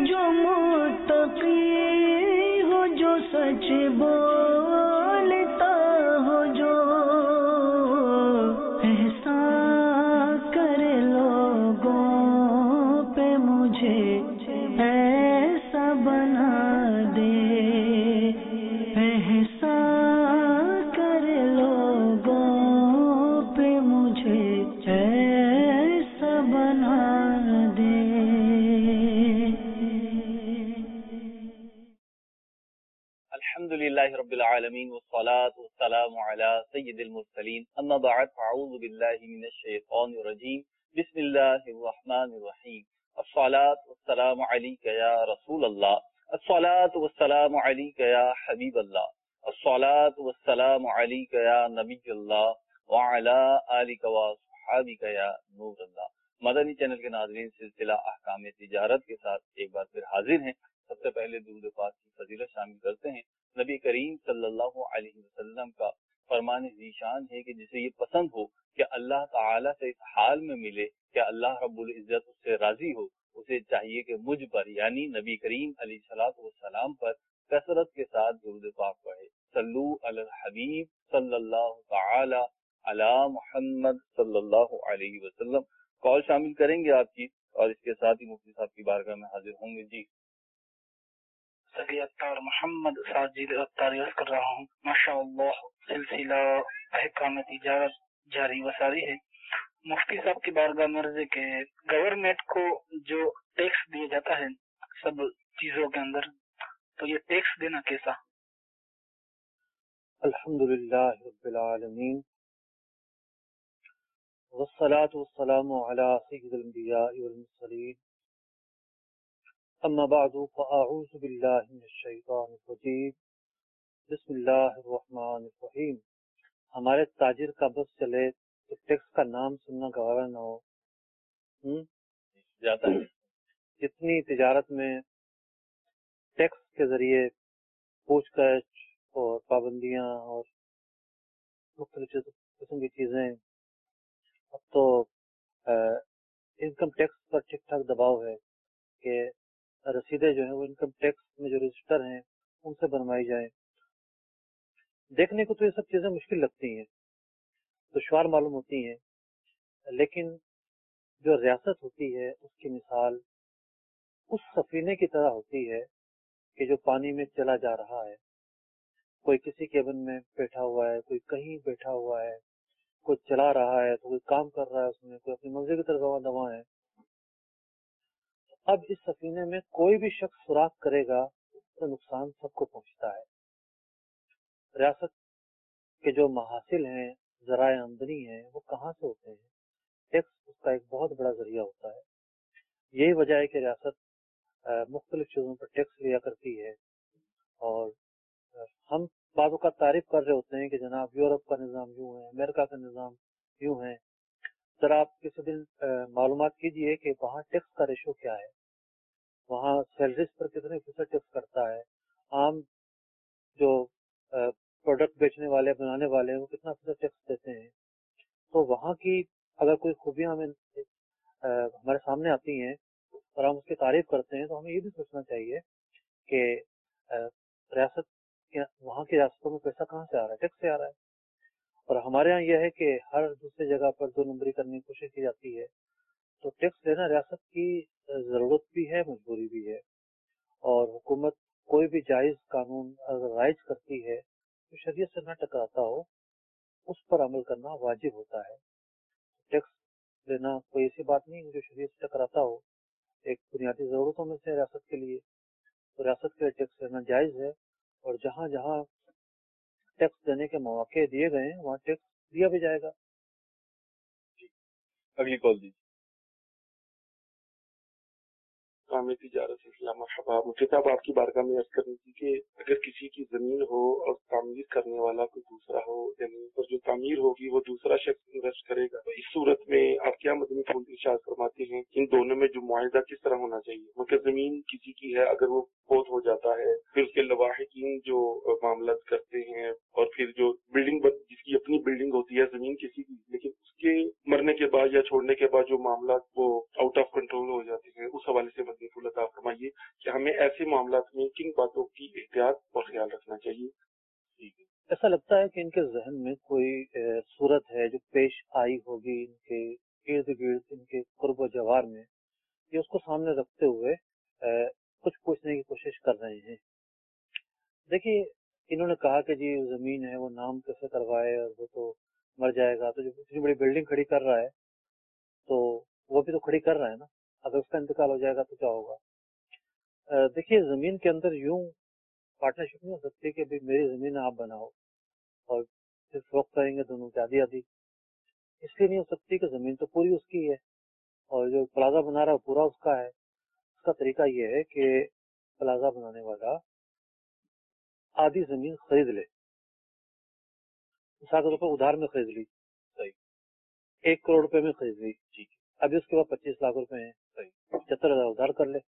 جو متقی ہو، جو سچ بولتا ہو، جو احسان کرے لوگوں پہ، مجھے ایسا بنا دے، احسان کرے لوگوں پہ، مجھے ایسا بنا دے۔ الحمدللہ رب العالمین والصلاة والسلام علی سید المرسلین، اما بعد فاعوذ باللہ من الشیطان الرجیم، بسم اللہ الرحمن الرحیم۔ الصلاة والسلام علیک یا رسول اللہ، الصلاة والسلام علیک یا حبیب اللہ، الصلاة والسلام علیک یا نبی اللہ، وعلی آلک وصحابک یا نور اللہ۔ مدنی چینل کے ناظرین، سلسلہ احکام تجارت کے ساتھ ایک بار پھر حاضر ہیں۔ سب سے پہلے درود پاک کی فضیلت شامل کرتے ہیں۔ نبی کریم صلی اللہ علیہ وسلم کا فرمان ذیشان ہے کہ جسے یہ پسند ہو کہ اللہ تعالیٰ سے اس حال میں ملے کہ اللہ رب العزت اس سے راضی ہو، اسے چاہیے کہ مجھ پر یعنی نبی کریم علیہ الصلوۃ والسلام پر کثرت کے ساتھ درود پاک پڑھے۔ صلو علی الحبیب صلی اللہ تعالی علی محمد صلی اللہ علیہ وسلم۔ کال شامل کریں گے آپ کی، اور اس کے ساتھ ہی مفتی صاحب کی بارگاہ میں حاضر ہوں گے۔ جی سید اطہار محمد ساجد اطہار عرض کر رہا ہوں۔ ماشاء اللہ سلسلہ احکام تجارت جاری و ساری ہے۔ مفتی صاحب کی بارگاہ میں عرض ہے کہ گورنمنٹ کو جو ٹیکس دیا جاتا ہے سب چیزوں کے اندر، تو یہ ٹیکس دینا کیسا؟ الحمدللہ رب العالمین، والصلاة والسلام علی سید الانبیاء والمرسلین، اما بعد فاعوذ باللہ من الشیطان الرجیم، بسم اللہ الرحمن الرحیم۔ ہمارے تاجر کا بس چلے تو ٹیکس کا نام سننا گوارا نہ ہو۔ جاتا ہے جتنی تجارت میں ٹیکس کے ذریعے پوچھ گچھ اور پابندیاں اور مختلف قسم کی چیزیں، اب تو انکم ٹیکس پر ٹھیک ٹھاک دباؤ ہے کہ رسیدیں جو ہیں وہ انکم ٹیکس میں جو رجسٹر ہیں ان سے بنوائی جائیں۔ دیکھنے کو تو یہ سب چیزیں مشکل لگتی ہیں، دشوار معلوم ہوتی ہیں، لیکن جو ریاست ہوتی ہے اس کی مثال اس سفینے کی طرح ہوتی ہے کہ جو پانی میں چلا جا رہا ہے۔ کوئی کسی کیبن میں بیٹھا ہوا ہے، کوئی کہیں بیٹھا ہوا ہے، کوئی چلا رہا ہے تو کوئی کام کر رہا ہے اس میں، کوئی اپنی منزل کی طرف رواں دواں ہے۔ اب اس سفینے میں کوئی بھی شخص سوراخ کرے گا تو نقصان سب کو پہنچتا ہے۔ ریاست کے جو محاصل ہیں، ذرائع آمدنی ہیں، وہ کہاں سے ہوتے ہیں؟ ٹیکس اس کا ایک بہت بڑا ذریعہ ہوتا ہے۔ یہی وجہ ہے کہ ریاست مختلف چیزوں پر ٹیکس لیا کرتی ہے، اور ہم بعض اوقات تعریف کر رہے ہوتے ہیں کہ جناب یورپ کا نظام یوں ہے، امریکہ کا نظام یوں ہے۔ ذرا آپ کسی دن معلومات کیجئے کہ وہاں ٹیکس کا ریشو کیا ہے، وہاں سیلریز پر کتنے فیصد ٹیکس کرتا ہے، عام جو پروڈکٹ بیچنے والے بنانے والے ہیں وہ کتنا فیصد ٹیکس دیتے ہیں۔ تو وہاں کی اگر کوئی خوبیاں ہمیں ہمارے سامنے آتی ہیں اور ہم اس کی تعریف کرتے ہیں تو ہمیں یہ بھی سوچنا چاہیے کہ ریاست وہاں کی ریاستوں میں پیسہ کہاں سے آ رہا ہے؟ ٹیکس سے آ رہا ہے۔ اور ہمارے ہاں یہ ہے کہ ہر دوسری جگہ پر دو نمبری کرنے کی کوشش کی جاتی ہے۔ تو ٹیکس لینا ریاست کی ضرورت بھی ہے، مجبوری بھی ہے، اور حکومت کوئی بھی جائز قانون اگر رائج کرتی ہے تو شریعت سے نہ ٹکراتا ہو اس پر عمل کرنا واجب ہوتا ہے۔ ٹیکس لینا کوئی ایسی بات نہیں جو شریعت سے ٹکراتا ہو، ایک بنیادی ضرورتوں میں سے ریاست کے لیے، تو ریاست کے لیے ٹیکس لینا جائز ہے، اور جہاں جہاں ٹیکس دینے کے مواقع دیے گئے ہیں وہاں ٹیکس دیا بھی جائے گا۔ اگلی کال دی۔ کام تجارت سلسلہ مرحبا۔ مفتی صاحب آپ کی بارگاہ میں عرض کرنی تھی کہ اگر کسی کی زمین ہو اور تعمیر کرنے والا کوئی دوسرا ہو، زمین پر جو تعمیر ہوگی وہ دوسرا شخص انویسٹ کرے گا، تو اس صورت میں آپ کیا مدنی پھول ارشاد فرماتے ہیں ان دونوں میں جو معاہدہ کس طرح ہونا چاہیے؟ مگر زمین کسی کی ہے، اگر وہ فوت ہو جاتا ہے پھر اس کے لواحقین جو معاملات کرتے ہیں، اور پھر جو بلڈنگ جس کی اپنی بلڈنگ ہوتی ہے زمین کسی کی، لیکن اس کے مرنے کے بعد یا چھوڑنے کے بعد جو معاملات وہ آؤٹ آف کنٹرول ہو جاتے ہیں، اس حوالے سے مدنی पहुल अता फरमाइए कि हमें ऐसे मामलात में किन बातों की एहतियात और ख्याल रखना चाहिए। ठीक है। ऐसा लगता है कि इनके जहन में कोई सूरत है जो पेश आई होगी इनके इर्द गिर्द, इनके कुर्ब जवार में, ये उसको सामने रखते हुए कुछ पूछने की कोशिश कर रहे हैं। देखिए, इन्होंने कहा कि जी जमीन है वो नाम कैसे करवाए और वो तो मर जाएगा, तो जो इतनी बड़ी बिल्डिंग खड़ी कर रहा है तो वो भी तो खड़ी कर रहा है ना, अगर उसका इंतकाल हो जाएगा तो क्या होगा। देखिए, जमीन के अंदर यूं पार्टनरशिप नहीं हो सकती कि भाई मेरी जमीन आप बनाओ और फिर फरोख्त करेंगे दोनों की आधी आधी। इसलिए नहीं हो सकती कि जमीन तो पूरी उसकी है और जो प्लाजा बना रहा है पूरा उसका है। उसका तरीका ये है कि प्लाजा बनाने वाला आधी जमीन खरीद ले, 7 रुपए उधार में खरीद ली, सही, 1 करोड़ रुपए में खरीद ली, ठीक है, अभी उसके बाद 25 लाख रुपए हैं, सही, 75,000 उधार कर ले,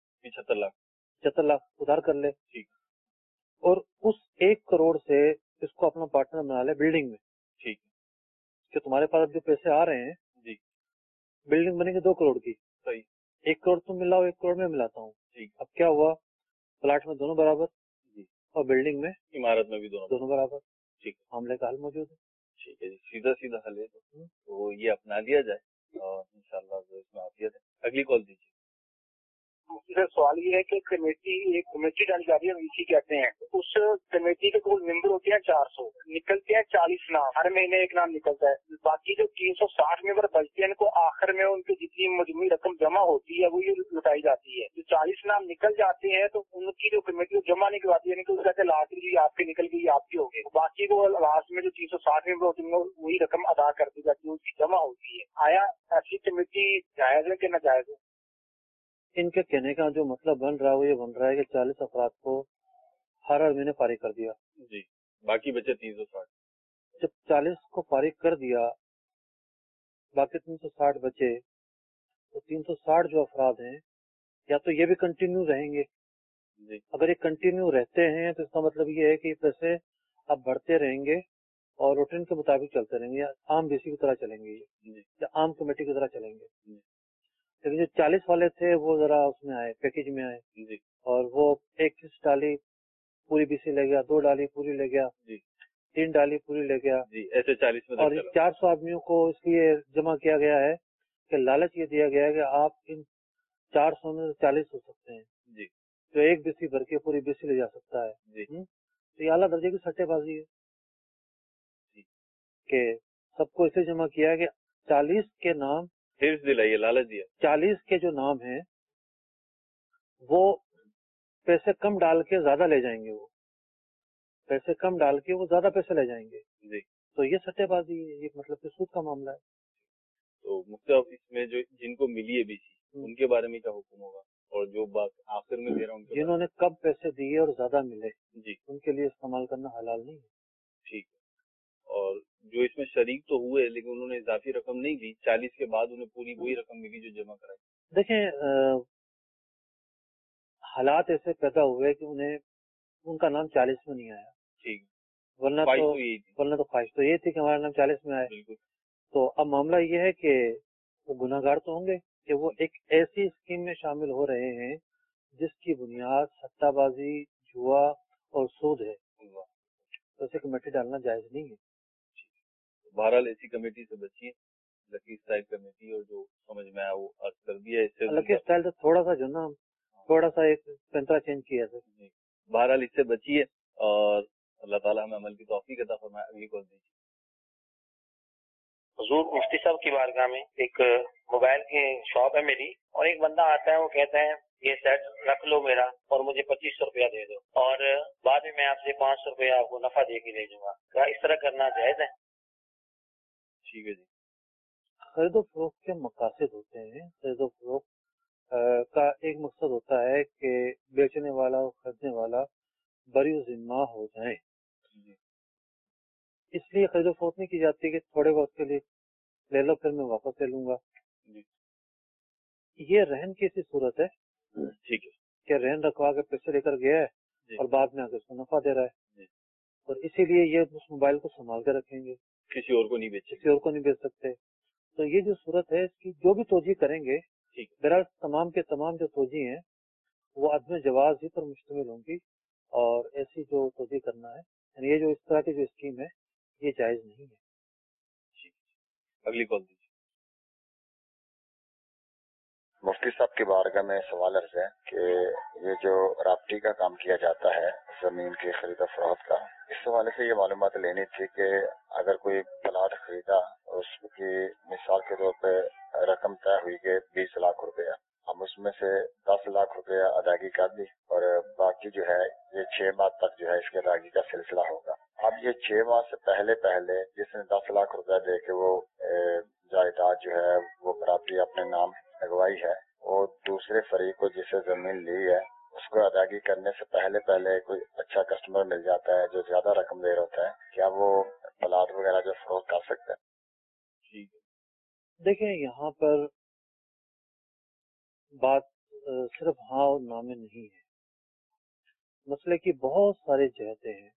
75 लाख उधार कर ले, ठीक, और उस 1 करोड़ से इसको अपना पार्टनर बना ले बिल्डिंग में, ठीक, कि तुम्हारे पास जो पैसे आ रहे हैं जी, बिल्डिंग बनेगी 2 करोड़ की, सही, 1 करोड़ तुम मिलाओ, 1 करोड़ में मिलाता हूँ, ठीक। अब क्या हुआ, प्लाट में दोनों बराबर जी, और बिल्डिंग में, इमारत में भी दोनों बराबर, ठीक, मामले का हल मौजूद है। ठीक है जी, सीधा सीधा हल है तो ये अपना लिया जाए और इंशाल्लाह इसमें आफियत है। अगली कॉल दीजिए। सर सवाल ये है कि एक कमेटी डाली जा रही है, वीसी कहते हैं, उस कमेटी के कुल मेंबर होते हैं 400, निकलते हैं 40 नाम, हर महीने एक नाम निकलता है, बाकी जो 360 मेंबर बचते हैं इनको आखिर में उनकी जितनी मजमूई रकम जमा होती है वो ये लुटाई जाती है। जो 40 नाम निकल जाते हैं तो उनकी जो कमेटी जमा नहीं करवाती है, यानी कि कहते हैं लास्ट जी आपकी निकल गई, आपकी हो गई, बाकी को लास्ट में जो 360 मेंबर होते हैं वही रकम अदा कर दी जाती है, उसकी जमा होती है। आया ऐसी कमेटी जायज है कि ना जायज है? इनके कहने का जो मतलब बन रहा है वो ये बन रहा है कि 40 अफराद को हर महीने फारिग कर दिया जी, बाकी बचे 360। जब 40 को फारिग कर दिया, बाकी 360 बचे, तो 360 जो अफराद हैं या तो ये भी कंटिन्यू रहेंगे जी, अगर ये कंटिन्यू रहते हैं तो इसका मतलब ये है कि पैसे अब बढ़ते रहेंगे और रूटीन के मुताबिक चलते रहेंगे, या आम बीसी की तरह चलेंगे ये, या आम कमेटी की तरह चलेंगे। लेकिन जो 40 वाले थे वो जरा उसमें आए, पैकेज में आए जी, और वो 21 डाली पूरी बीसी ले गया, 2 डाली पूरी ले गया जी, 3 डाली पूरी ले गया जी, ऐसे 40 में। और 400 आदमियों को इसलिए जमा किया गया है कि लालच ये दिया गया है कि आप इन 400 में 40 हो सकते हैं जी, तो एक बीसी भर के पूरी बीसी ले जा सकता है जी। तो ये आला दर्जे की सट्टेबाजी है जी, कि सबको इसे जमा किया है कि 40 के नाम हिर्स दिलाइए, लालच दिया, 40 के जो नाम हैं वो पैसे कम डाल के ज्यादा ले जाएंगे, वो पैसे कम डाल के वो ज्यादा पैसे ले जाएंगे जी, तो ये सट्टेबाजी है, ये मतलब कि सूद का मामला है। तो मुफ्ती इसमें जो जिनको मिली है बीसी उनके बारे में क्या हुक्म होगा, और जो बात आखिर में दे रहा हूँ जिन्होंने कब पैसे दिए और ज्यादा मिले जी, उनके लिए इस्तेमाल करना हलाल नहीं है, ठीक है। और जो इसमें शरीक तो हुए लेकिन उन्होंने इजाफी रकम नहीं दी, 40 के बाद उन्हें पूरी वही रकम मिली जो जमा कराई। देखें, हालात ऐसे पैदा हुए कि उन्हें उनका नाम 40 में नहीं आया, ठीक, वरना तो ख्वाहिश तो ये थी कि हमारा नाम 40 में आए। बिल्कुल। तो अब मामला ये है कि वो गुनाहगार तो होंगे कि वो एक ऐसी स्कीम में शामिल हो रहे हैं जिसकी बुनियाद सट्टाबाजी, जुआ और सूद है, तो ऐसे कमेटी डालना जायज नहीं है। बहरहाल ऐसी कमेटी से बचिए, लकी स्टाइल कमेटी, और जो समझ में आया वो अर्ज कर दिया। इससे लकी स्टाइल तो थोड़ा सा जो ना थोड़ा सा एक पेंतरा चेंज किया है। बहरहाल इससे बचिए और अल्लाह ताला हमें अमल की तौफीक अता फरमाए। अगली कॉल दीजिए। हुजूर मुफ्ती साहब की बारगाह में एक मोबाइल की शॉप है मेरी, और एक बंदा आता है, वो कहता है ये सेट रख लो मेरा और मुझे 2500 रुपया दे दो, और बाद में मैं आपसे 500 रुपया आपको नफा दे के ले जाऊंगा, क्या इस तरह करना जायज है? ठीक है जी। खरीदो फरोख्त के मकासद होते हैं। खरीदो फरोख्त का एक मकसद होता है कि बेचने वाला और खरीदने वाला बरी जिम्मा हो जाए, इसलिए खरीदो फरोख्त नहीं की जाती कि थोड़े वक्त के लिए ले लो फिर मैं वापस ले लूंगा। ये रहन की सी सूरत है, ठीक है, कि रहन रखवा के पैसे लेकर गया है और बाद में आकर उसको नफा दे रहा है, और इसीलिए ये उस मोबाइल को संभाल कर रखेंगे, किसी और को नहीं बेच सकते। तो ये जो सूरत है इसकी जो भी तोजी करेंगे, ठीक, बहरहाल तमाम के तमाम जो तोजी हैं وہ عدم جواز ہی پر مشتمل ہوں گی، اور ایسی جو توضیح کرنا ہے یعنی یہ جو اس طرح کی جو اسکیم ہے یہ جائز نہیں ہے۔ اگلی کال دیجیے۔ مفتی صاحب کی بارگاہ میں سوال عرض ہے کہ یہ جو رابطی کا کام کیا جاتا ہے زمین کی خرید و فروخت کا، اس حوالے سے یہ معلومات لینی تھی کہ اگر کوئی پلاٹ خریدا اس کی مثال کے طور پہ رقم طے ہوئی کہ 20 لاکھ روپیہ، ہم اس میں سے 10 لاکھ روپیہ ادائیگی کر دی اور باقی جو ہے یہ 6 ماہ تک جو ہے اس کی ادائیگی کا سلسلہ ہوگا۔ اب یہ 6 ماہ سے پہلے جس نے 10 لاکھ روپیہ دے کے وہ جائیداد جو ہے وہ پراپرٹی اپنے نام لگوائی ہے، اور دوسرے فریق کو جسے زمین لی ہے اس کو ادائیگی کرنے سے پہلے کوئی اچھا کسٹمر مل جاتا ہے جو زیادہ رقم دے رہا ہوتا ہے، کیا وہ پلاٹ وغیرہ جو فروخت کر سکتا ہے؟ ٹھیک ہے، دیکھیں یہاں پر بات صرف ہاں اور نا میں نہیں ہے، مسئلے کی بہت سارے جہتیں ہیں۔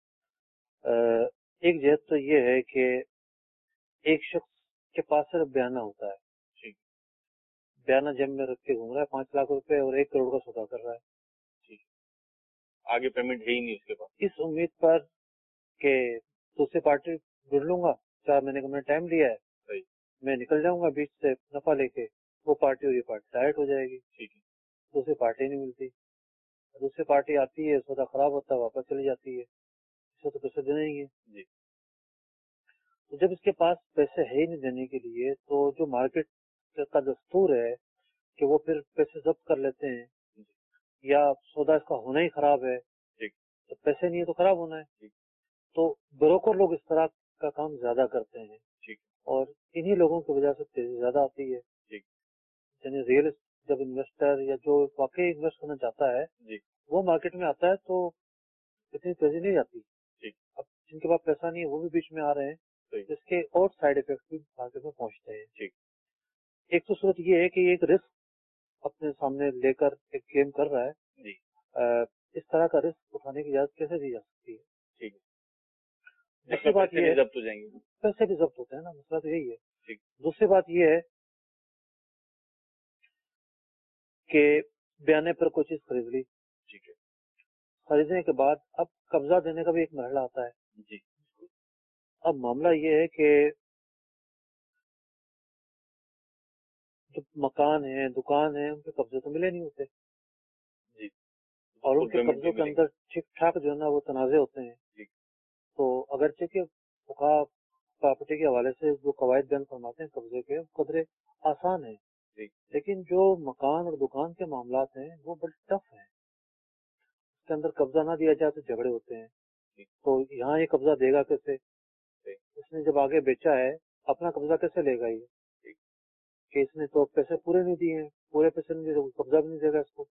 ایک جہت تو یہ ہے کہ ایک شخص کے پاس صرف بیانہ ہوتا ہے، بیانہ جیب میں رکھ کے گھوم رہا ہے 5 لاکھ روپے اور 1 کروڑ کا سودا کر رہا ہے، آگے پیمنٹ ہے ہی نہیں اس کے پاس، اس امید پر کہ دوسری پارٹی جڑ لوں گا، 4 مہینے کا میں نے ٹائم لیا ہے، صحیح، میں نکل جاؤں گا بیچ سے نفع لے کے، وہ پارٹی اور یہ پارٹی ڈائریکٹ ہو جائے گی، ٹھیک ہے، دوسری پارٹی نہیں ملتی، دوسری پارٹی آتی ہے سودا خراب ہوتا ہے واپس چلی جاتی ہے، اس کو تو پیسے دینے ہی ہیں جی، تو جب اس کے پاس پیسے ہے ہی نہیں دینے کے لیے تو جو مارکیٹ کا دستور ہے کہ وہ پھر پیسے ضبط کر لیتے ہیں، یا سودا اس کا ہونا ہی خراب ہے، ٹھیک، تو پیسے نہیں ہے تو خراب ہونا ہے، ٹھیک، تو بروکر لوگ اس طرح کا کام زیادہ کرتے ہیں، ٹھیک، اور انہی لوگوں کی وجہ سے تیزی زیادہ آتی ہے، ٹھیک، یعنی ریئل جب انویسٹر یا جو واقعی انویسٹ کرنا چاہتا ہے جی، وہ مارکیٹ میں آتا ہے تو اتنی تیزی نہیں آتی، ٹھیک، اب جن کے پاس پیسہ نہیں ہے وہ بھی بیچ میں آ رہے ہیں، صحیح، جس کے اور سائڈ افیکٹ بھی مارکیٹ میں پہنچتے ہیں۔ ٹھیک، ایک تو صورت یہ ہے کہ یہ ایک رسک اپنے سامنے لے کر ایک گیم کر رہا ہے، جی، اس طرح کا رسک اٹھانے کی اجازت کیسے دی جا سکتی ہے؟ ٹھیک ہے، دوسری بات یہ ہے ضبط ہو جائیں گے، پیسے بھی ضبط ہوتے ہیں نا، مسئلہ تو یہی ہے۔ ٹھیک، دوسری بات یہ ہے کہ بیانے پر کوئی چیز خرید لی، ٹھیک ہے، خریدنے کے بعد اب قبضہ دینے کا بھی ایک مرحلہ آتا ہے۔ جی، اب معاملہ یہ ہے کہ جو مکان ہے دکان ہے ان کے قبضے تو ملے نہیں ہوتے، جی، اور ان کے قبضوں کے اندر ٹھیک ٹھاک جو ہے نا وہ تنازع ہوتے ہیں، جی، تو اگرچہ کہ فقہا پراپرٹی کے حوالے سے جو قواعد بیان فرماتے ہیں قبضے کے قدرے آسان ہیں، جی، لیکن جو مکان اور دکان کے معاملات ہیں وہ بڑے ٹف ہیں، اس کے اندر قبضہ نہ دیا جائے تو جھگڑے ہوتے ہیں، تو یہاں یہ قبضہ دے گا کیسے؟ اس نے جب آگے بیچا ہے اپنا قبضہ کیسے لے گا یہ کہ اس نے تو پیسے پورے نہیں دیے ہیں، پورے پیسے نہیں دیے قبضہ بھی نہیں دے گا اس کو۔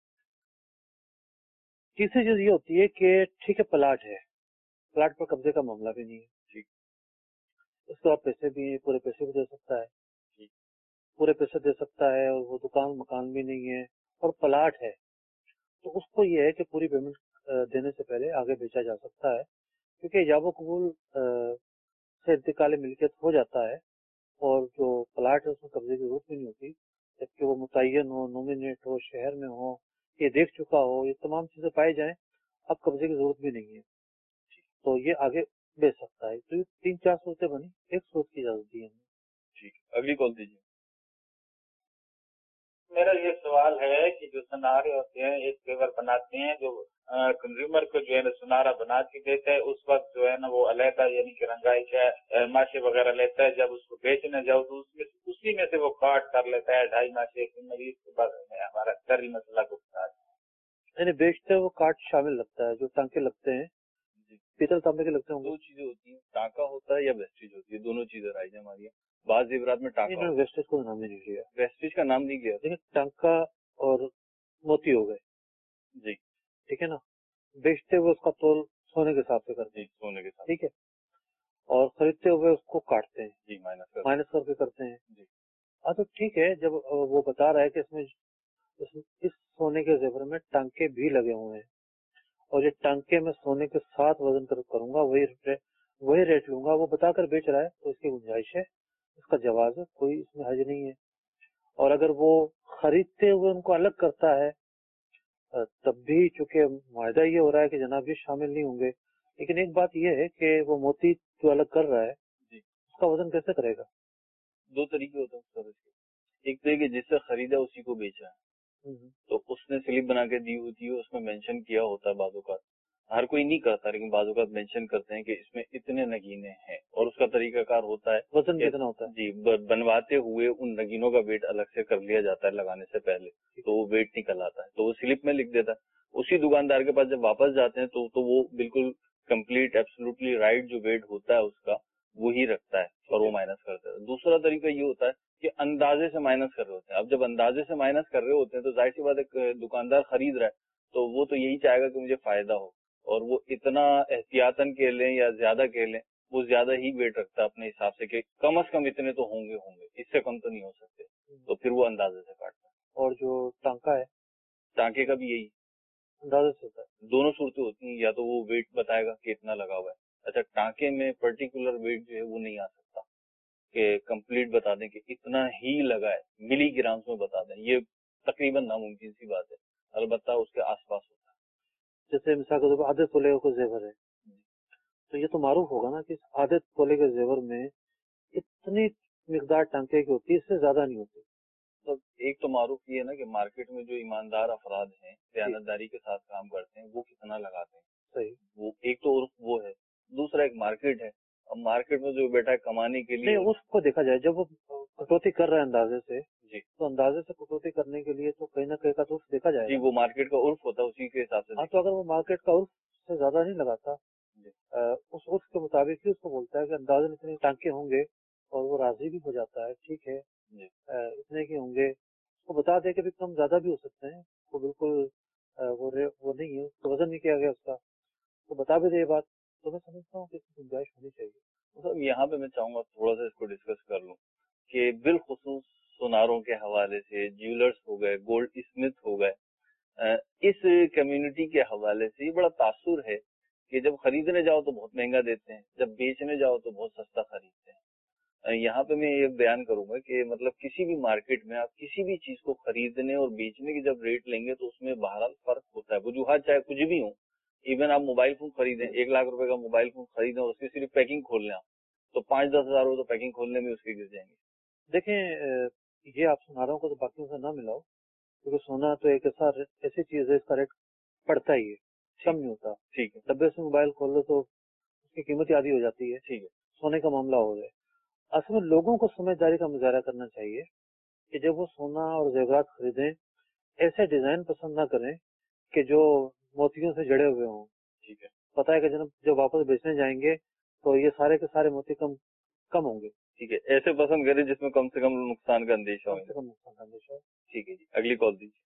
تیسری چیز یہ ہوتی ہے کہ ٹھیک ہے پلاٹ ہے، پلاٹ پر قبضے کا معاملہ بھی نہیں ہے، اس کے بعد پیسے بھی ہیں، پورے پیسے بھی دے سکتا ہے، پورے پیسے دے سکتا ہے، اور وہ دکان مکان بھی نہیں ہے اور پلاٹ ہے، تو اس کو یہ ہے کہ پوری پیمنٹ دینے سے پہلے آگے بیچا جا سکتا ہے، کیونکہ ایجاب و قبول سے انتقال ملکیت ہو جاتا ہے، اور جو پلاٹ ہے اس میں قبضے کی ضرورت بھی نہیں ہوتی، جبکہ وہ متعین ہو، نومینیٹ ہو، شہر میں ہو، یہ دیکھ چکا ہو، یہ تمام چیزیں پائی جائیں، اب قبضے کی ضرورت بھی نہیں ہے، تو یہ آگے بیچ سکتا ہے۔ تو یہ 3-4 صورتیں بنی، ایک صورت کی اجازت دی ہے۔ ٹھیک، اگلی کال دیجیے۔ میرا یہ سوال ہے کہ جو سنارے ہوتے ہیں ایک پیور بناتے ہیں جو کنزیومر کو جو ہے نا سنارا بنا کے دیتا ہے، اس وقت جو ہے نا وہ علیحدہ یعنی کہ رنگائی کا ماشے وغیرہ لیتا ہے، جب اس کو بیچنے جاؤ تو اسی میں سے وہ کاٹ کر لیتا ہے 2.5 ماشے کے مریض کے بعد ہمارا سری مسئلہ کو بتا دیں۔ یعنی بیچتے وہ کاٹ شامل لگتا ہے، جو ٹانکے لگتے ہیں پیتل تانبے کے لگتے ہیں، دو چیزیں ہوتی ہیں، ٹانکا ہوتا ہے یا ویسٹیج ہوتی ہے، دونوں چیزیں رائج ہماری ہیں۔ بعض زیورات میں ٹانکا، ویسٹیج کو نام ہی نہیں لیا، ویسٹیج کا نام نہیں گیا، لیکن ٹانکا اور موتی ہو گئے، جی ٹھیک ہے نا، بیچتے ہوئے اس کا تول سونے کے حساب سے کرتے ہیں، سونے کے ساتھ، ٹھیک ہے، اور خریدتے ہوئے اس کو کاٹتے ہیں، جی مائنس کر کے کرتے ہیں، جی ہاں تو ٹھیک ہے، جب وہ بتا رہا ہے کہ اس میں اس سونے کے زیور میں ٹانکے بھی لگے ہوئے ہیں، اور یہ ٹانکے میں سونے کے ساتھ وزن کروں گا، وہی ریٹ لوں گا، وہ بتا کر بیچ رہا ہے تو اس کی گنجائش ہے، اس کا جواز ہے، کوئی اس میں حرج نہیں ہے۔ اور اگر وہ خریدتے ہوئے ان کو الگ کرتا ہے तब भी चूंकि मुआहदा ये हो रहा है कि जनाब ये शामिल नहीं होंगे, लेकिन एक बात ये है कि वो मोती जो अलग कर रहा है जी, उसका वजन कैसे करेगा? दो तरीके होते हैं सर इसके। एक तो ये कि जिससे खरीदा उसी को बेचा है, तो उसने स्लिप बना के दी होती है, उसमें मेंशन किया होता है। बाजू का हर कोई नहीं करता, लेकिन बाजू का मेंशन करते हैं कि इसमें इतने नगीने हैं, और उसका तरीकाकार होता है, वजन कितना होता है जी, बनवाते हुए उन नगीनों का वेट अलग से कर लिया जाता है लगाने से पहले, तो वो वेट निकल आता है, तो वो स्लिप में लिख देता है। उसी दुकानदार के पास जब वापस जाते हैं तो वो बिल्कुल कंप्लीट एब्सोल्युटली राइट जो वेट होता है उसका वही रखता है और वो माइनस करता है। दूसरा तरीका ये होता है कि अंदाजे से माइनस कर रहे होते हैं। अब जब अंदाजे से माइनस कर रहे होते हैं तो जाहिर सी बात है दुकानदार खरीद रहा है तो वो तो यही चाहेगा कि मुझे फायदा हो, और वो इतना एहतियातन के लें या ज्यादा के लें, वो ज्यादा ही वेट रखता है अपने हिसाब से कि कम से कम इतने तो होंगे, इससे कम तो नहीं हो सकते, तो फिर वो अंदाजे से काटता है। और जो टांका है टांके का भी यही अंदाजे से होता है। दोनों सूरतें होती हैं, या तो वो वेट बताएगा कि इतना लगा हुआ है। अच्छा, टांके में पर्टिकुलर वेट जो है वो नहीं आ सकता कि कंप्लीट बता दें कि इतना ही लगा है, मिलीग्राम्स में बता दें, ये तकरीबन नामुमकिन सी बात है, अलबत्ता उसके आसपास होता है। जैसे मिसाल के तौर पर आधे तोले को जेवर है, तो ये तो मारूफ होगा ना कि आधे तोले के जेवर में इतनी मिकदार टांके की होती है, इससे ज्यादा नहीं होती। तो एक तो मारूफ ये है ना कि मार्केट में जो ईमानदार अफराद हैं, दयानतदारी के साथ काम करते हैं, वो कितना लगाते हैं, सही, वो एक तो वो है। दूसरा एक मार्केट है, अब मार्केट में जो बैठा है कमाने के लिए, नहीं उसको देखा जाए, जब वो कटौती कर रहा है अंदाजे से, जी, तो अंदाजे से कटौती करने के लिए तो कहीं ना कहीं का तो उर्फ देखा जाए जी, वो मार्केट का उर्फ होता है, उसी के हिसाब से। हाँ, तो अगर वो मार्केट का उर्फ से ज्यादा नहीं लगाता, उस उर्फ के मुताबिक ही उसको बोलता है कि अंदाजन इतने टांके होंगे, और वो राजी भी हो जाता है, ठीक है इतने के होंगे, उसको बता दे कि भी कम ज्यादा भी हो सकते हैं, वो बिल्कुल वो नहीं है, उसको वजन नहीं किया गया उसका, तो बता भी दे ये बात, तो मैं समझता हूँ कि इसकी गुंजाइश होनी चाहिए। मतलब यहाँ पे मैं चाहूंगा थोड़ा सा इसको डिस्कस कर लूँ कि बिलखुसूस सुनारों के हवाले से, ज्वेलर्स हो गए, गोल्ड स्मिथ हो गए, इस कम्युनिटी के हवाले से ये बड़ा तासुर है कि जब खरीदने जाओ तो बहुत महंगा देते हैं, जब बेचने जाओ तो बहुत सस्ता खरीदते हैं। यहाँ पे मैं ये बयान करूंगा कि मतलब किसी भी मार्केट में आप किसी भी चीज को खरीदने और बेचने की जब रेट लेंगे तो उसमें बहरहाल फर्क होता है, वजूहत चाहे कुछ भी हो। इवन आप मोबाइल फोन खरीदें, 1 लाख रुपए का मोबाइल फोन खरीदें और उसकी सिर्फ पैकिंग खोल लें आप, तो 5-10 हजार हो तो पैकिंग खोलने में उसके गिर जाएंगे। देखें, ये आप सुनारों को तो बाकियों से ना मिलाओ, क्योंकि सोना तो एक ऐसी चीज है, इसका रेट बढ़ता ही है, कम नहीं होता। ठीक है, डब्बे से मोबाइल खोल लो तो उसकी कीमत ही आधी हो जाती है। ठीक है, सोने का मामला हो जाए, असल में लोगों को समझदारी का मुजाहरा करना चाहिए कि जब वो सोना और जेवरात खरीदें, ऐसे डिजाइन पसंद ना करें कि जो मोतियों से जड़े हुए हों। ठीक है, पता है कि जब वापस बेचने जाएंगे तो ये सारे के सारे मोती कम होंगे। ठीक है, ऐसे पसंद करें जिसमें कम से कम नुकसान का अंदेशा हो। कम से कम नुकसान का अंदेशा हो। ठीक है जी, अगली कॉल दीजिए।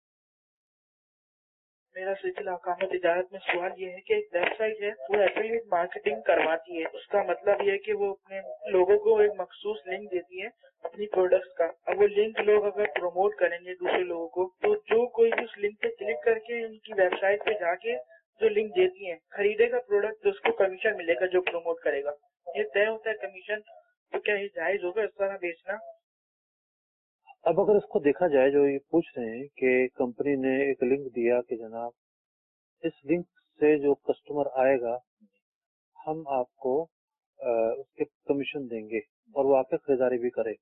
मेरा सिलसिला काम तिजारत में सवाल ये है कि एक वेबसाइट है वो एफिलिएट मार्केटिंग करवाती है। उसका मतलब ये है कि वो अपने लोगों को एक मखसूस लिंक देती है अपनी प्रोडक्ट्स का। अब वो लिंक लोग अगर प्रमोट करेंगे दूसरे लोगों को, तो जो कोई भी उस लिंक पे क्लिक करके उनकी वेबसाइट पे जाके जो लिंक देती है खरीदेगा प्रोडक्ट, तो उसको कमीशन मिलेगा जो प्रमोट करेगा। ये तय होता है कमीशन, तो क्या ये जायज होगा इस तरह बेचना? अब अगर इसको देखा जाए, जो ये पूछ रहे हैं कि कंपनी ने एक लिंक दिया कि जनाब इस लिंक से जो कस्टमर आएगा हम आपको उसके कमीशन देंगे और वो आके खरीदारी भी करे,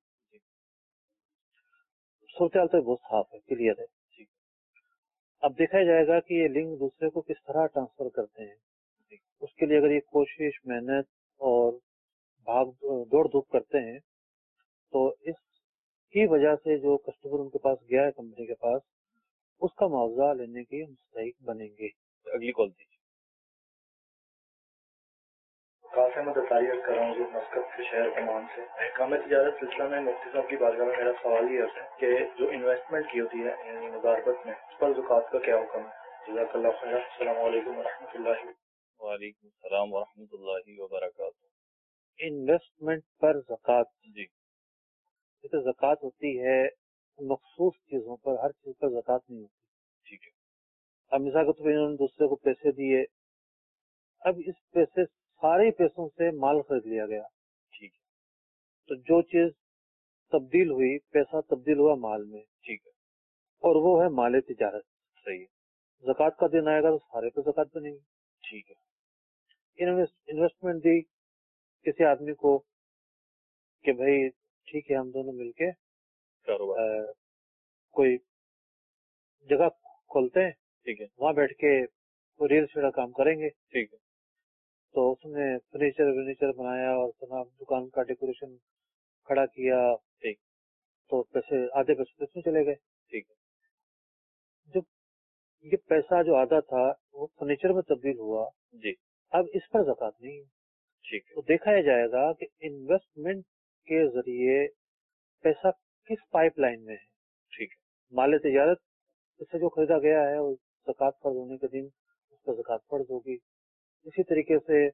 सूरत तो बहुत साफ है, क्लियर है। अब देखा जाएगा कि ये लिंक दूसरे को किस तरह ट्रांसफर करते हैं। उसके लिए अगर ये कोशिश, मेहनत और भाग दौड़ धूप करते हैं, तो इसकी वजह से जो कस्टमर उनके पास गया है कंपनी के पास, उसका मुआवजा लेने के मुस्तहिक बनेंगे। अगली कॉल दीजिए। कासिम अतारी कर रहा हूँ मस्कत के शहर कमान से। अहकाम तिजारत सिलसिला में मुफ्ती साहब की बारगाह में मेरा सवाल ये है कि जो इन्वेस्टमेंट की होती है यानी मुदारबत में, उस पर ज़कात का क्या हुक्म है? जज़ाकल्लाह खैर। अस्सलाम वालेकुम वरहमतुल्लाहि। वालेकुम सलाम वरहमतुल्लाहि वबरकातुहू। इन्वेस्टमेंट पर ज़कात, जी, तो ज़कात होती है मखसूस चीजों पर, हर चीज पर ज़कात नहीं होती। ठीक है। अब मिसाल के तौर पर इन्होंने दूसरे को पैसे दिए, अब इस पैसे सारे पैसों से माल खरीद लिया गया। ठीक है, तो जो चीज तब्दील हुई, पैसा तब्दील हुआ माल में। ठीक है, और वो है माल तिजारत। सही है। ज़कात का दिन आएगा तो सारे पे ज़कात बनेगी। ठीक है। इन्होंने इन्वेस्टमेंट दी किसी आदमी को कि भाई ठीक है हम दोनों मिलके कारोबार कोई जगह खोलते हैं, ठीक है, वहाँ बैठ के रियल एस्टेट का काम करेंगे। ठीक है। तो उसने फर्नीचर बनाया और दुकान का डेकोरेशन खड़ा किया, ठीक। तो पैसे आधे पैसे इसमें चले गए। ठीक है। जब ये पैसा जो आधा था वो फर्नीचर में तब्दील हुआ जी, अब इस पर ज़कात नहीं है। ठीक है। तो देखा जाएगा कि इन्वेस्टमेंट के जरिए पैसा किस पाइपलाइन में है। ठीक है। माल तिजारत इससे जो खरीदा गया है वो ज़कात फर्ज होने के दिन उस पर ज़कात फर्ज होगी। इसी तरीके से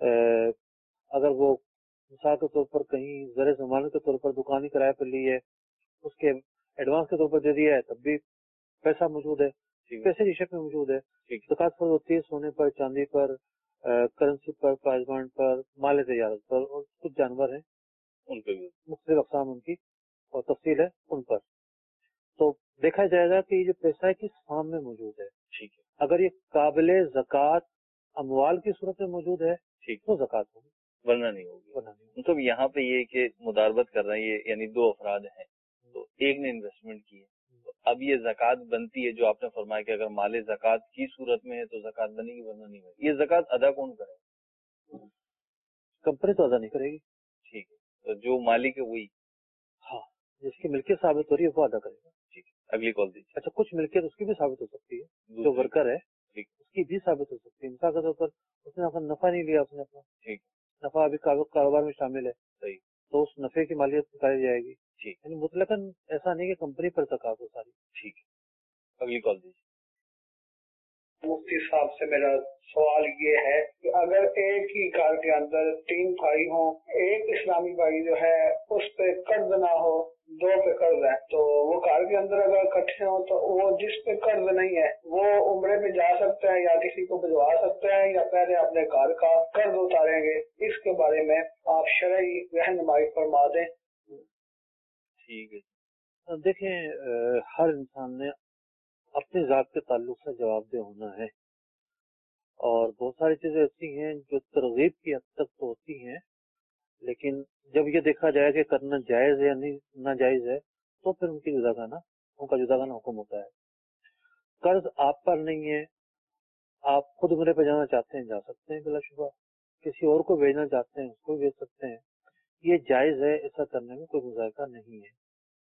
अगर वो मिसाल के तौर पर कहीं ज़र ज़मानत के तौर पर दुकान ही किराए पर ली है, उसके एडवांस के तौर पर दे दिया है, तब भी पैसा मौजूद है, पैसे की शक्ल में मौजूद है। ज़कात फर्ज होती है सोने पर, चांदी पर, करेंसी पर, प्लाज्मा पर, माल तिजारत पर, और कुछ जानवर हैं उन पे भी मुख्तलिफ अक़साम उनकी और तफसील है उन पर। तो देखा जाएगा कि ये जो पैसा है किस फार्म में मौजूद है। ठीक है। अगर ये काबिले ज़कात अमवाल की सूरत में मौजूद है ठीक, तो ज़कात होगी, वरना नहीं होगी। मतलब यहाँ पे ये कि मुदारबत कर रहे हैं ये, यानी दो अफराद हैं, तो एक ने इन्वेस्टमेंट की है, तो अब ये ज़कात बनती है जो आपने फरमाया कि अगर माले ज़कात की सूरत में है तो ज़कात बनेगी, वरना नहीं बनेगी। ये ज़कात अदा कौन करेगा? कंपनी तो अदा नहीं करेगी। ठीक है, तो जो मालिक है वही, हाँ, जिसकी मिल्कियत साबित हो रही है वो अदा करेगा। ठीक है, अगली कॉल दीजिए। अच्छा, कुछ मिल्कियत उसकी भी साबित हो सकती है, जो वर्कर है उसकी भी साबित हो सकती है। मिसाल के तौर पर उसने अपना नफा नहीं लिया, उसने अपना ठीक नफा अभी कारोबार में शामिल है, सही, तो उस नफे की मालियत निकाली जाएगी। ठीक, यानी मुतलकन ऐसा नहीं कि कंपनी पर ज़कात हो सारी। ठीक है, अगली कॉल दीजिए। मुफ्ती साहब से मेरा सवाल ये है कि अगर एक ही घर के अंदर 3 भाई हों, एक इस्लामी भाई जो है उस पे कर्ज ना हो, 2 पे कर्ज है, तो वो घर के अंदर अगर इकट्ठे हो तो वो जिस पे कर्ज नहीं है वो उम्रे पे जा सकते हैं या किसी को भिजवा सकते हैं या पहले अपने घर का कर्ज उतारेंगे? इसके बारे में आप शरई रहनुमाई फरमा दें। ठीक है। देखें, हर इंसान ने अपनी जात के ताल्लुक से जवाबदेह होना है, और बहुत सारी चीजें ऐसी हैं जो तरगीब की हद तक तो होती हैं, लेकिन जब ये देखा जाए कि करना जायज है या नहीं नाजायज है तो फिर उनका जुदागाना हुक्म होता है। कर्ज आप पर नहीं है, आप खुद उम्रे पे जाना चाहते हैं, जा सकते हैं बिलाशुबा, किसी और को भेजना चाहते हैं उसको भेज सकते हैं, ये जायज है, ऐसा करने में कोई मुज़ायका नहीं है।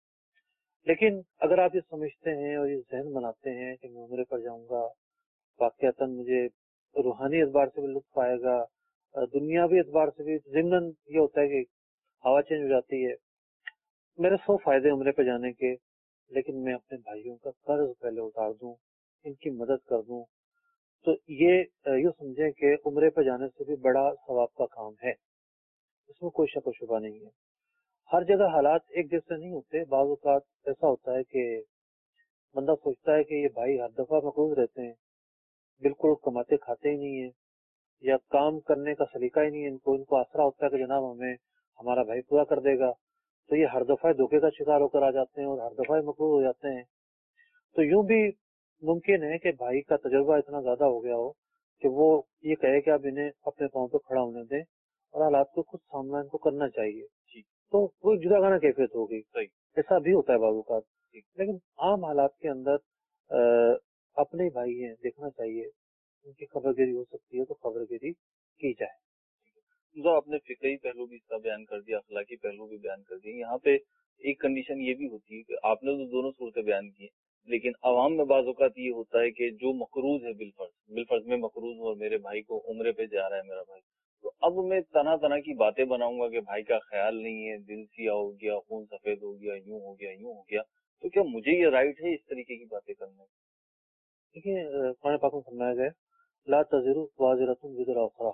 लेकिन अगर आप ये समझते हैं और ये जहन बनाते हैं कि मैं उम्रे पर जाऊंगा, वाकयातन मुझे रूहानी एतबार से भी लुत्फ आएगा, दुनियावी एतबार से भी, ज़िम्नन ये होता है कि हवा चेंज हो जाती है, मेरे 100 फायदे उम्रे पे जाने के, लेकिन मैं अपने भाइयों का कर्ज पहले उतार दूं, इनकी मदद कर दूं, तो ये यूँ समझें कि उम्रे पे जाने से भी बड़ा सवाब का काम है, इसमें कोई शक व शुबा नहीं है। हर जगह हालात एक जैसे नहीं होते, बाज़ औक़ात ऐसा होता है कि बंदा सोचता है कि ये भाई हर दफा मकरूज रहते हैं, बिल्कुल कमाते खाते ही नहीं है, या काम करने का सलीका ही नहीं है इनको आसरा होता है कि जनाब हमें हमारा भाई पूरा कर देगा, तो ये हर दफा धोखे का शिकार होकर आ जाते हैं और हर दफा मकरूज हो जाते हैं। तो यूं भी मुमकिन है कि भाई का तजुर्बा इतना ज्यादा हो गया हो कि वो ये कहे कि आप इन्हें अपने पाँव पे खड़ा होने दें और हालात को खुद सामना इनको करना चाहिए, तो वो जुदागाना कैफियत होगी। ऐसा भी होता है बाबू का, लेकिन आम हालात के अंदर अपने भाई हैं, देखना चाहिए, उनकी खबरगिरी हो सकती है तो खबरगिरी की जाए। तो आपने फिक्री पहलू भी इसका बयान कर दिया, अखलाकी पहलू भी बयान कर दिए। यहाँ पे एक कंडीशन ये भी होती है कि आपने तो दोनों सूरतें बयान की, लेकिन आवाम में बाज़ औक़ात ये होता है कि जो मकरूज है बिलफर्ज में मकरूज हूँ और मेरे भाई को उम्रे पे जा रहा है मेरा भाई, तो अब मैं तरह की बातें बनाऊंगा कि भाई का ख्याल नहीं है, दिल सिया हो गया, खून सफेद हो गया, यूं हो गया, तो क्या मुझे ये राइट है इस तरीके की बातें करने? देखिए, कुरान पाक में फरमाया गया ला तज़िरु वाज़िरतुन विज़रा उख़रा,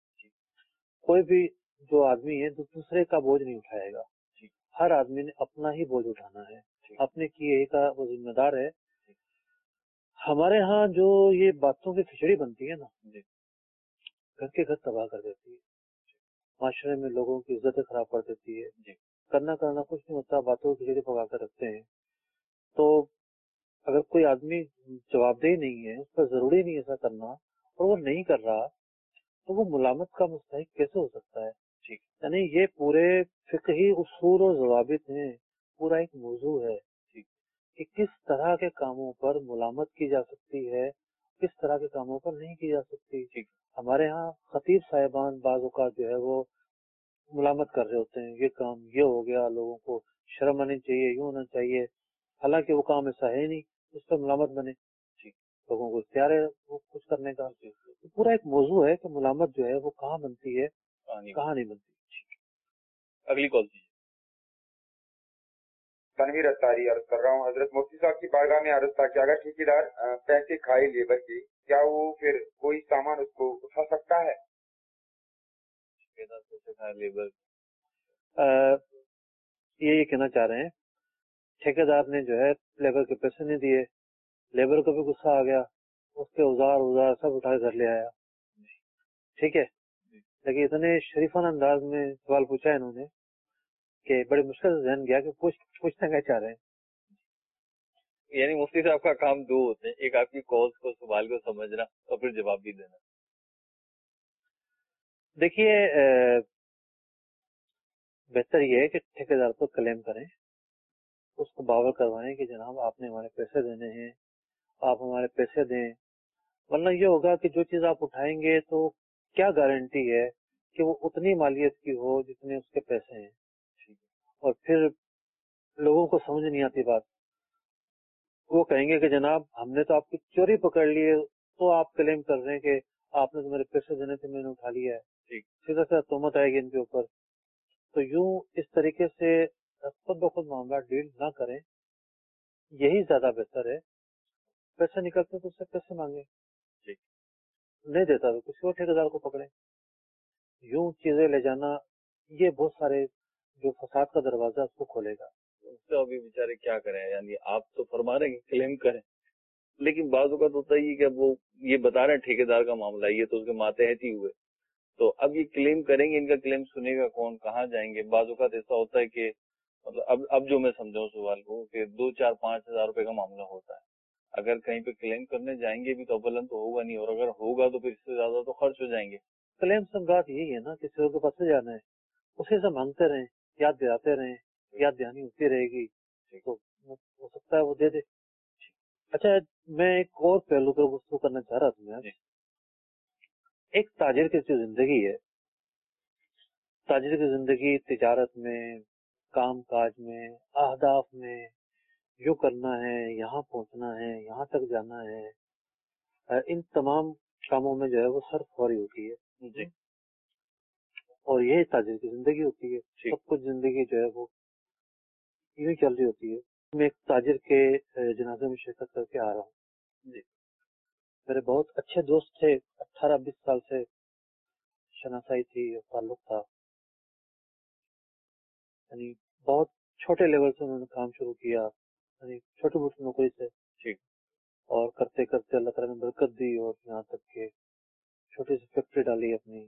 कोई भी जो आदमी है दूसरे का बोझ नहीं उठाएगा, हर आदमी ने अपना ही बोझ उठाना है, अपने किए का वो जिम्मेदार है। हमारे यहाँ जो ये बातों की खिचड़ी बनती है ना, घर के घर तबाह कर देती है, माशरे में लोगों की इज्जतें खराब कर देती है, करना कुछ नहीं होता, बातों की खिचड़ी पका कर रखते हैं। तो اگر کوئی آدمی جواب دہ نہیں ہے، اس پر ضروری نہیں ایسا کرنا، اور وہ نہیں کر رہا، تو وہ ملامت کا مستحق کیسے ہو سکتا ہے؟ ٹھیک، یعنی یہ پورے فقہی اصول و ضوابط ہیں، پورا ایک موضوع ہے کہ کس طرح کے کاموں پر ملامت کی جا سکتی ہے، کس طرح کے کاموں پر نہیں کی جا سکتی۔ ٹھیک، ہمارے ہاں خطیب صاحبان بعض اوقات جو ہے وہ ملامت کر رہے ہوتے ہیں، یہ کام یہ ہو گیا، لوگوں کو شرم آنی چاہیے، یوں ہونا چاہیے، حالانکہ وہ کام ایسا ہے نہیں، اس پر ملامت بنے۔ لوگوں کو اختیار ہے وہ کچھ کرنے کا۔ پورا ایک موضوع ہے کہ ملامت جو ہے وہ کہاں بنتی ہے، کہاں نہیں بنتی۔ اگلی کال دیجیے۔ تنویر اتاری عرض کر رہا ہوں، حضرت مفتی صاحب کی بارگاہ میں عرض تھا کہ اگر ٹھیکیدار پیسے کھائے لیبر کے، کیا وہ پھر کوئی سامان اس کو اٹھا سکتا ہے؟ پیسے کھائے لیبر، یہ کہنا چاہ رہے ہیں ٹھیکیدار نے جو ہے لیبر کے پیسے نہیں دیے، لیبر کو بھی غصہ آ گیا، اس کے اوزار سب اٹھا کے گھر لے آیا، ٹھیک ہے، لیکن اتنے شریفانہ انداز میں سوال پوچھا انہوں نے کہ بڑی مشکل سے ذہن گیا کہ پوچھنا کیا چاہ رہے ہیں۔ یعنی مفتی صاحب کا کام دو ہوتے ہیں، ایک آپ کی کالز کو سوال کو سمجھنا اور پھر جواب بھی دینا۔ دیکھیے بہتر یہ ہے کہ ٹھیکیدار کو کلیم کریں، اس کو باور کروائیں کہ جناب آپ نے ہمارے پیسے دینے ہیں، آپ ہمارے پیسے دیں، ورنہ یہ ہوگا کہ جو چیز آپ اٹھائیں گے تو کیا گارنٹی ہے کہ وہ اتنی مالیت کی ہو جتنے اس کے پیسے ہیں، اور پھر لوگوں کو سمجھ نہیں آتی بات، وہ کہیں گے کہ جناب ہم نے تو آپ کی چوری پکڑ لی ہے، تو آپ کلیم کر رہے ہیں کہ آپ نے تو میرے پیسے دینے تھے، میں نے اٹھا لیا ہے، سیدھا سیدھا تہمت آئے گی ان کے اوپر۔ تو یوں اس طریقے سے خود بخود معاملہ ڈیل نہ کریں، یہی زیادہ بہتر ہے۔ پیسے نکلتے تو اس سے پیسے مانگے، نہیں دیتا تو کسی اور ٹھیکیدار کو پکڑے۔ یوں چیزیں لے جانا یہ بہت سارے جو فساد کا دروازہ اس کو کھولے گا۔ تو ابھی بیچارے کیا کریں، یعنی آپ تو فرما رہے ہیں کہ کلیم کریں، لیکن بعض اوقات ہوتا ہی کہ وہ یہ بتا رہے ہیں ٹھیکیدار کا معاملہ، یہ تو اس کے ماتحت ہی ہوئے، تو اب یہ کلیم کریں گے، ان کا کلیم سنے گا کون، کہاں جائیں گے؟ بعض اوقات ایسا ہوتا ہے کہ مطلب اب جو میں سمجھاؤں سوال کو کہ 2، 4، 5 ہزار روپے کا معاملہ ہوتا ہے، اگر کہیں پہ کلیم کرنے جائیں گے بھی تو اولاً تو ہوگا نہیں، اور اگر ہوگا تو پھر اس سے زیادہ تو خرچ ہو جائیں گے۔ کلیم سے بات یہی ہے نا کہ کسی اور کے پاس سے جانا ہے، اسی سے مانگتے رہیں، یاد دلاتے رہیں، یاد دہانی ہوتی رہے گی، تو ہو سکتا ہے وہ دے دے۔ اچھا میں ایک اور پہلو پر گفتگو کرنا چاہ رہا تھا، ایک تاجر کی جو زندگی ہے، تاجر کی زندگی تجارت میں، کام کاج میں، اہداف میں، جو کرنا ہے، یہاں پہنچنا ہے، یہاں تک جانا ہے، ان تمام کاموں میں جو ہے وہ صرف فوری ہوتی ہے جی، اور یہ تاجر کی زندگی ہوتی ہے، سب کچھ زندگی جو ہے وہ یوں چل رہی ہوتی ہے۔ میں ایک تاجر کے جنازے میں شرکت کر کے آ رہا ہوں جی، میرے بہت اچھے دوست تھے، 18-20 سال سے شناسائی تھی، تعلق تھا، یعنی بہت چھوٹے لیول سے انہوں نے کام شروع کیا، یعنی چھوٹی موٹی نوکری سے ٹھیک، اور کرتے کرتے اللہ تعالیٰ نے برکت دی، اور یہاں تک کہ چھوٹی سی فیکٹری ڈالی اپنی،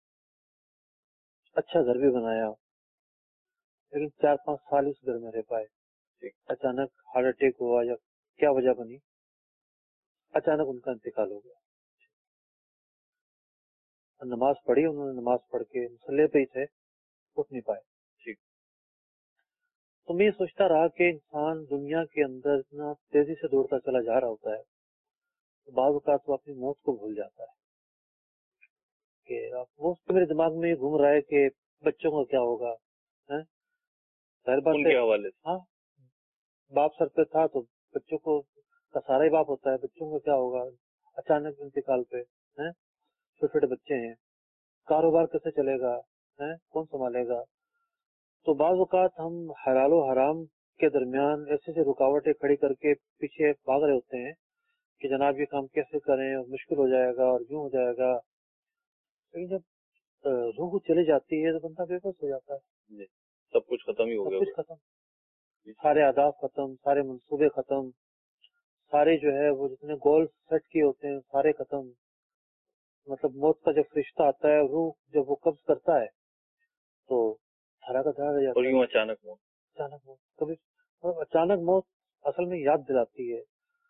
اچھا گھر بھی بنایا، لیکن 4-5 سال اس گھر میں رہ پائے، اچانک ہارٹ اٹیک ہوا یا کیا وجہ بنی، اچانک ان کا انتقال ہو گیا۔ نماز پڑھی انہوں نے، نماز پڑھ کے مسلح پہ ہی تھے، اٹھ نہیں پائے ٹھیک۔ تو میں یہ سوچتا رہا کہ انسان دنیا کے اندر اتنا تیزی سے دوڑتا چلا جا رہا ہوتا ہے، تو بعض اوقات وہ اپنی موت کو بھول جاتا ہے، کہ وہ میرے دماغ میں گھوم رہا ہے کہ بچوں کا کیا ہوگا، ظاہر بات ہے ہاں باپ سر پہ تھا تو بچوں کو کا سارا ہی باپ ہوتا ہے، بچوں کا کیا ہوگا، اچانک انتقال پہ، چھوٹے چھوٹے بچے ہیں، کاروبار کیسے چلے گا، کون سنبھالے گا؟ تو بعض اوقات ہم حلال و حرام کے درمیان ایسے سے رکاوٹیں کھڑی کر کے پیچھے بھاگ رہے ہوتے ہیں کہ جناب یہ کام کیسے کریں، اور مشکل ہو جائے گا، اور یوں ہو جائے گا، لیکن جب روح چلی جاتی ہے تو بندہ بے بس ہو جاتا ہے جی، سب کچھ ختم ہی ہو گیا، سب کچھ ختم، سارے اہداف ختم، سارے منصوبے ختم، سارے جو ہے وہ جتنے گول سیٹ کیے ہوتے ہیں سارے ختم، مطلب موت کا جب فرشتہ آتا ہے، روح جب وہ قبض کرتا ہے تو دھڑا کا دھڑا رہ جاتا ہے، اور یوں اچانک موت کبھی اچانک موت اصل میں یاد دلاتی ہے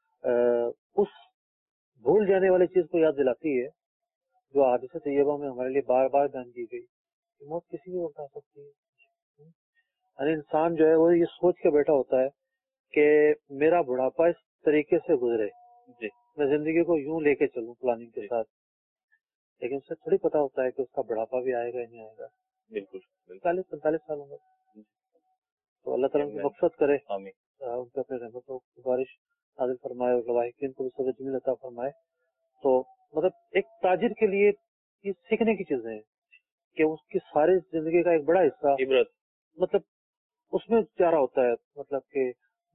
بھول جانے والی چیز کو یاد دلاتی ہے جو حدیث طیبہ میں ہمارے لیے بار بار بیان کی گئی کہ موت کسی بھی وقت آ سکتی ہے. یعنی انسان جو ہے وہ یہ سوچ کے بیٹھا ہوتا ہے کہ میرا بڑھاپا اس طریقے سے گزرے, میں زندگی کو یوں لے کے چلوں پلاننگ کے ساتھ, لیکن اسے تھوڑی پتا ہوتا ہے کہ اس کا بڑھاپا بھی آئے گا یا نہیں آئے گا. بالکل 40-45 سال ہوں گے. تو اللہ تعالیٰ کی مقصد کرے, ان پہ اپنے رحمتوں کی بارش نازل فرمائے اور لواحقین کو بھی صبر جمیل عطا فرمائے. تو مطلب ایک تاجر کے لیے یہ سیکھنے کی چیزیں ہیں کہ اس کی ساری زندگی کا ایک بڑا حصہ مطلب اس میں جا رہا ہوتا ہے, مطلب کہ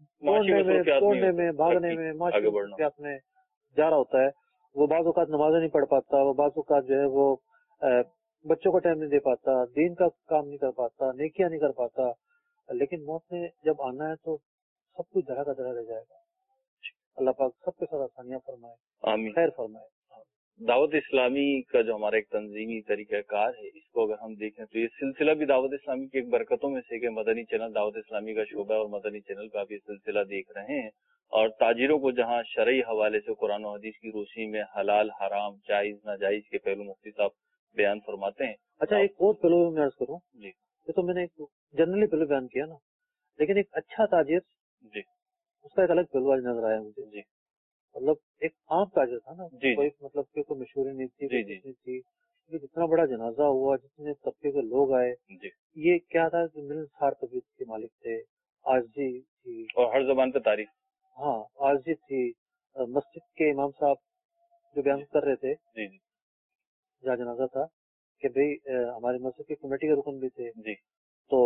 توڑنے میں بھاگنے میں معاشیات میں جا رہا ہوتا ہے. وہ بعض اوقات نمازیں نہیں پڑھ پاتا, وہ بعض اوقات جو ہے وہ بچوں کو ٹائم نہیں دے پاتا, دین کا کام نہیں کر پاتا, نیکیاں نہیں کر پاتا. لیکن موت نے جب آنا ہے تو سب کچھ درا کا درا رہ جائے گا. اللہ پاک سب کے ساتھ آسانیاں فرمائے, آمین, خیر فرمائے. دعوت اسلامی کا جو ہمارا ایک تنظیمی طریقہ کار ہے, اس کو اگر ہم دیکھیں تو یہ سلسلہ بھی دعوت اسلامی کی ایک برکتوں میں سے کہ مدنی چینل دعوت اسلامی کا شعبہ اور مدنی چینل کا بھی سلسلہ دیکھ رہے ہیں, اور تاجروں کو جہاں شرعی حوالے سے قرآن و حدیث کی روشنی میں حلال حرام جائز ناجائز کے پہلو مفتی صاحب بیان فرماتے ہیں. اچھا, ایک اور پہلو میں عرض کروں جی, یہ تو میں نے ایک جنرلی پہلو بیان کیا نا, لیکن ایک اچھا تاجر جی اس کا ایک الگ پہلو آج نظر آیا مجھے. جی مطلب ایک عام تاجر تھا نا, کوئی مطلب کہ کوئی مشہوری نہیں تھی, جتنا بڑا جنازہ ہوا, جتنے طبقے کے لوگ آئے, یہ کیا تھا کہ ملنسار طبیعت کے مالک تھے, عاجزی تھی اور ہر زبان پہ تعریف. ہاں عاجزی تھی. مسجد کے امام صاحب جو بیان کر رہے تھے جہاں جنازہ تھا کہ بھئی ہماری مسجد کی کمیٹی کے رکن بھی تھے, تو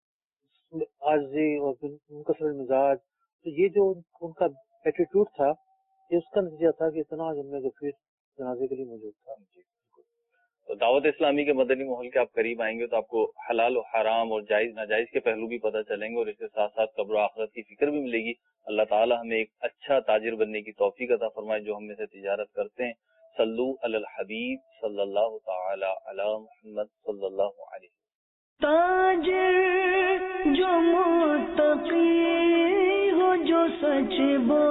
عاجزی اور منکسر المزاج, تو یہ جو ان کا ایٹیٹیوڈ تھا یہ اس کا نتیجہ تھا کہ اتنا جمع غفیر جنازے کے لیے موجود تھا. تو دعوت اسلامی کے مدنی ماحول کے آپ قریب آئیں گے تو آپ کو حلال و حرام اور جائز ناجائز کے پہلو بھی پتہ چلیں گے, اور اس کے ساتھ ساتھ قبر و آخرت کی فکر بھی ملے گی. اللہ تعالی ہمیں ایک اچھا تاجر بننے کی توفیق عطا فرمائے جو ہم میں سے تجارت کرتے ہیں. صلو علی الحبیب صلی اللہ تعالی علی محمد صلی اللہ علیہ وسلم. تاجر جو متقی ہو, جو سچ بول